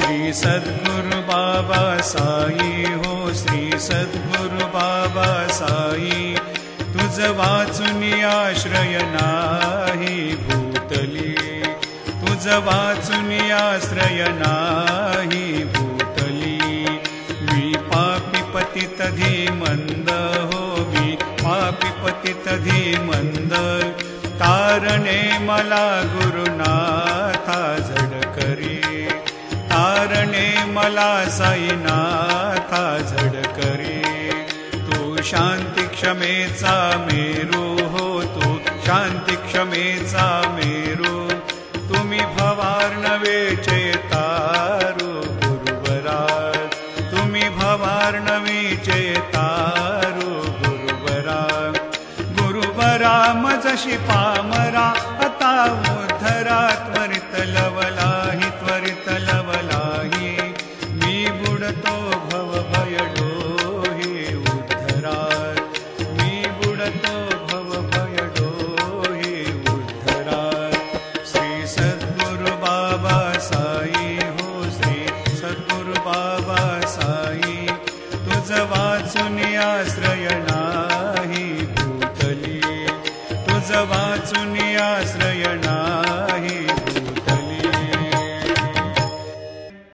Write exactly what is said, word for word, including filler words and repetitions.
श्री सद्गुरु बाबा साई हो, श्री सद्गुरु बाबा साई, तुझ वाचून आश्रय नाही भूतली, तुझ वाचून आश्रय नाही भूतली। मी पापी पतित धीमंद हो, मी पापी पतित धीमंद, तारणे मला गुरुनाथा झडकरी, तारणे मला साईनाथा झडकरी। तू शांती क्षमेचा मेरू हो, तू शांती क्षमेचा मेरू, तुम्ही भवार्णवेचे तारू गुरुबरा, तुम्ही भवार्णवेचे तारू गुरुबरा। गुरुबरा मजशी पामरा, आता उद्धरा त्वरित लवलाही, त्वरित लवलाही। मी बुडतो भव भय डोही उद्धरा, मी बुडतो भव भय डोही उद्धरा। श्री सद्गुरु बाबा साई हो, श्री सद्गुरु बाबा साई, तुझ वाचून आश्रय नाही भूतली, तुझ वाचून आश्रय नाही।